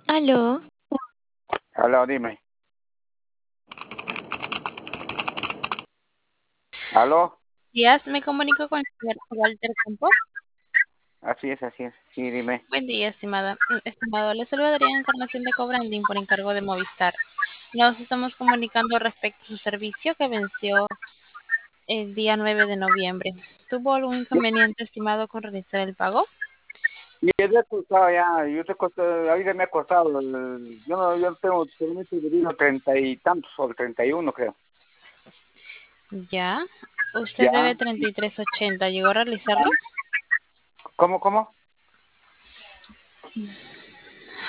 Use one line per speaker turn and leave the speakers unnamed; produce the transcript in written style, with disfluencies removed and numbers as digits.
Aló,
Aló, dime. Aló,
Días, me comunico con el señor Walter Campos.
así es, así es. Sí, dime.
Buen día, estimado. Le saluda Adrián Encarnación de Cobrandín por encargo de Movistar. Nos estamos comunicando respecto a su servicio que venció el día 9 de noviembre. ¿Tuvo algún inconveniente, estimado, con realizar el pago?
Y es de costado ya, yo te costado, ahorita me ha costado, yo no tengo permiso de vino 30 y tantos, o el 31 creo.
Ya. Usted
¿Ya?
debe 33.80. ¿Llegó a realizarlo?
¿Cómo?